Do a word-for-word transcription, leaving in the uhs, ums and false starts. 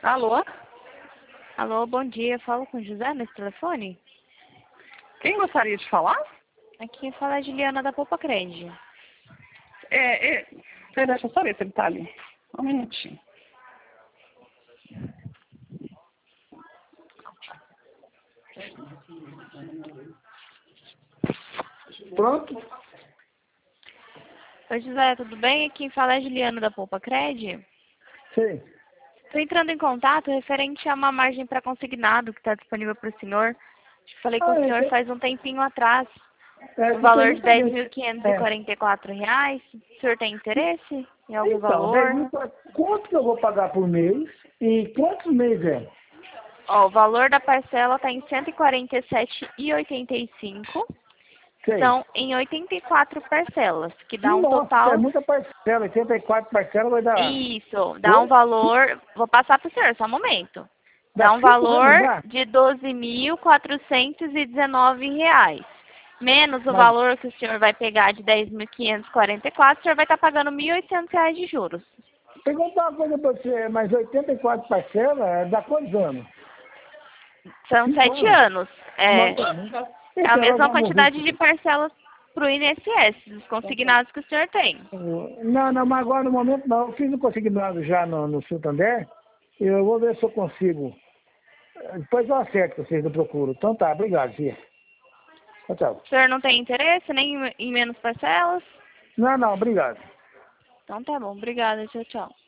Alô? Alô, bom dia. Falo com o José nesse telefone? Quem gostaria de falar? Aqui fala a Juliana da Poupa Cred. É, é... Peraí, deixa eu só ver se ele tá ali. Um minutinho. Pronto? Oi, José, tudo bem? Aqui fala a Juliana da Poupa Cred. Sim. Estou entrando em contato referente a uma margem para consignado que está disponível para o senhor. Falei com Ah, o é, senhor é, faz um tempinho atrás. é, O porque eu valor de nunca dez dei. mil quinhentos e É. quarenta e quatro reais. O senhor tem interesse em algum Então, dez valor? mil, pra- quanto que eu vou pagar por mês e quantos meses é? Ó, o valor da parcela está em cento e quarenta e sete reais e oitenta e cinco centavos. Sei. São em oitenta e quatro parcelas, que dá um Nossa, é total. muita parcela. oitenta e quatro parcelas vai dar. Isso, dá um Oi? valor. Vou passar para o senhor, só um momento. Dá Dá um cinco anos, valor dá? de doze mil quatrocentos e dezenove reais. Menos o Mas valor que o senhor vai pegar de dez mil quinhentos e quarenta e quatro, o senhor vai estar pagando mil e oitocentos reais de juros. perguntar uma coisa pra você, mas oitenta e quatro parcelas dá quantos anos? São Cinco sete anos? anos. É, Nossa, nunca. é a Então nós mesma vamos ver. quantidade de parcelas para o I N S S, dos consignados que o senhor tem. Não, não, mas agora no momento não. Eu fiz o consignado já no, no Santander. Eu vou ver se eu consigo. Depois eu acerto vocês, eu procuro. Então tá, obrigado, Fia. Tchau, tchau. O senhor não tem interesse nem em menos parcelas? Não, não, obrigado. Então tá bom, obrigada, tchau, tchau.